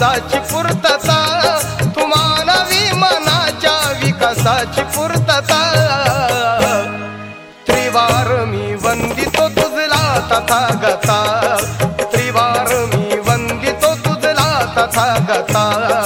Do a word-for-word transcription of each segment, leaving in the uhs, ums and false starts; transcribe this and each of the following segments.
विकासाची पूर्तता, तू मानवी मनाच्या विकासाची पूर्तता. त्रिवार मी वंदितो तुझला तथागता, त्रिवार मी वंदितो तुझला तथागता.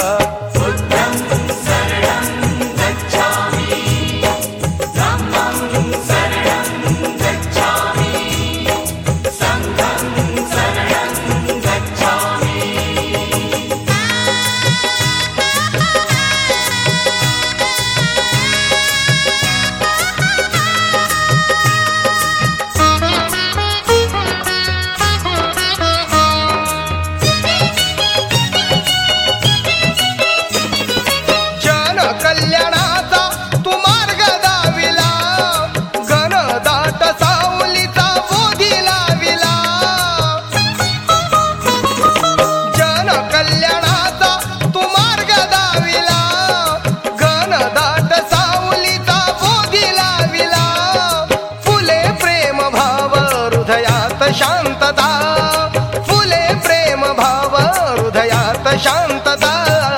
कल्याणाचा तू मार्ग दाविला, घनदाट सावलीचा बोधी लाविला. जन कल्याणाचा तू मार्ग दाविला, घनदाट सावलीचा बोधी लाविला. फुले प्रेम भाव हृदयात शांतता, फुले प्रेम भाव हृदयात शांतता.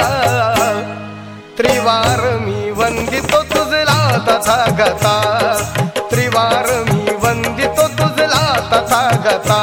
त्रिवार मी वंदितो तुझला तथागता, त्रिवार मी वंदितो तुझला तथागता.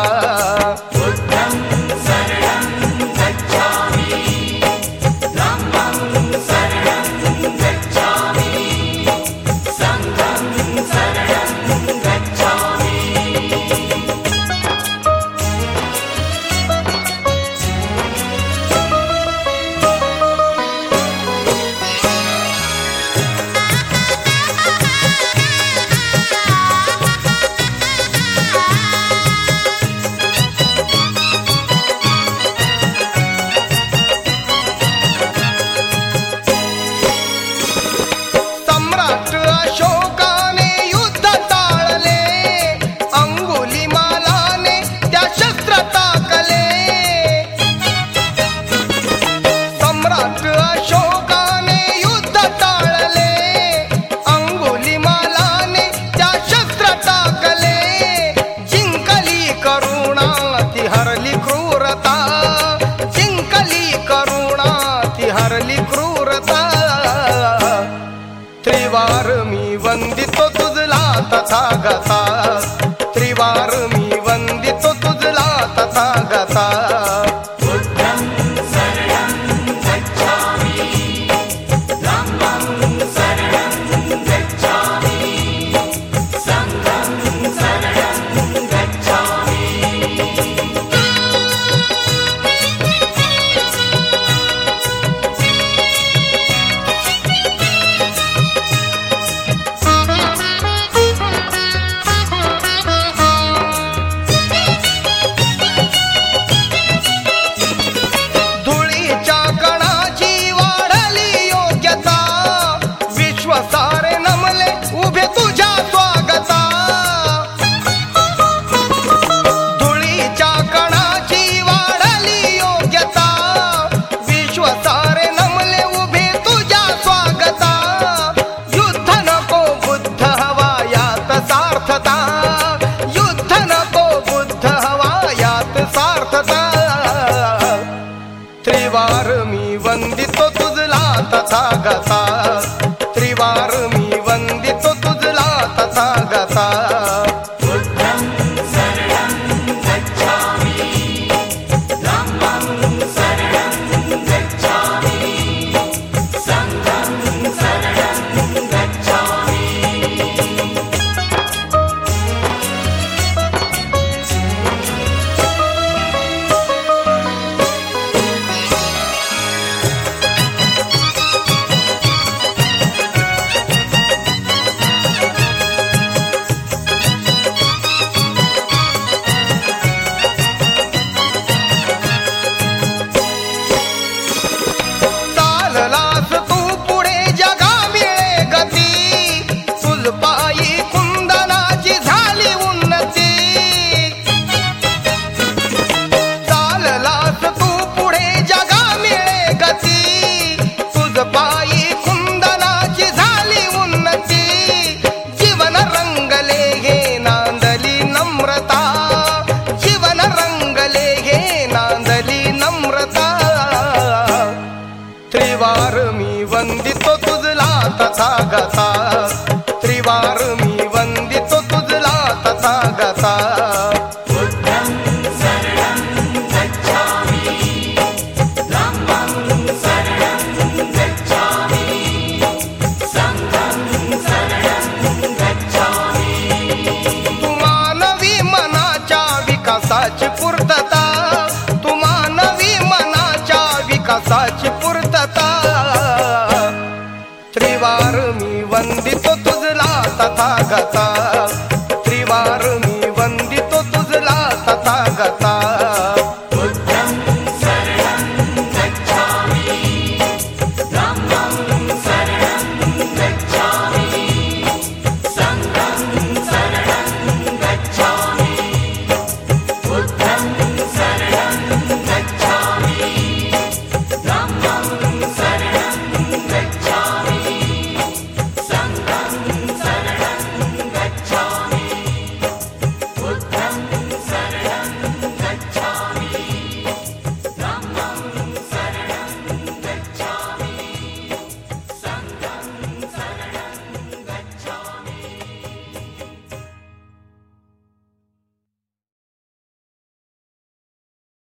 तथागता त्रिवार मी वंदितो तुझला तथागता बुद्धं शरणं गच्छामि धम्मं शरणं गच्छामि संघं शरणं गच्छामि तू मानवी मनाच्या विकासाची पूर्तता तू मानवी मनाच्या विकासाची पूर्तता त्रिवार मी वंदितो तुझला तथागता